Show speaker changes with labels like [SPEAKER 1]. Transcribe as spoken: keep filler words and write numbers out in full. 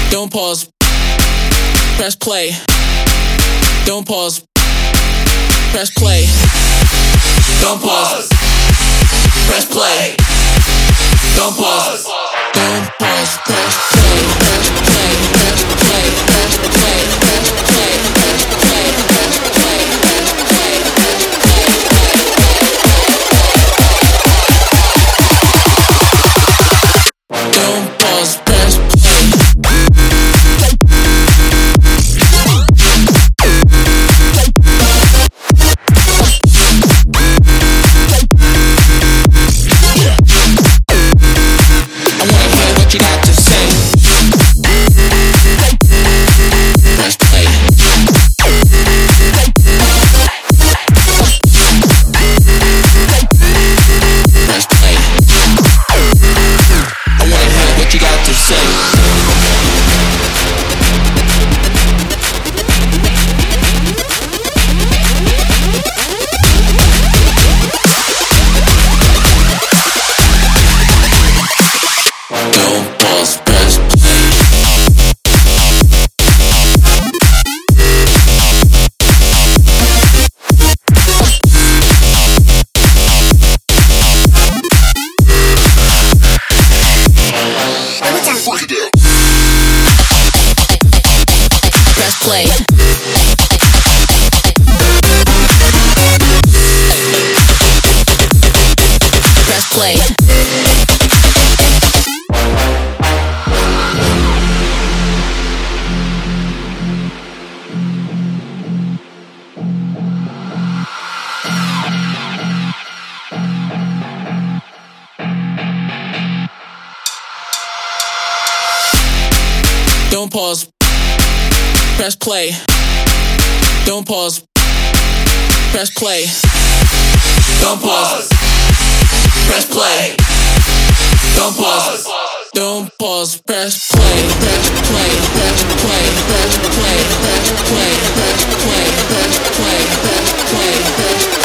[SPEAKER 1] Don't pause. Press play. Don't pause. Press play. Don't pause. Press play. Don't pause. Don't pause. Press play. Press play. Press play. Press play. Press play. Press play. Press play. Press play. Don't pause. Press play. What you got to say? Press play. Press play. I wanna hear what you got to say. Don't pause, press play. Press play. Press play. Don't pause. Press play. Don't pause. Press play. Don't pause. Press play. Don't pause. Don't pause. Press play. Press play. Press play. Press play. Press play. Press play. Press play. Press play.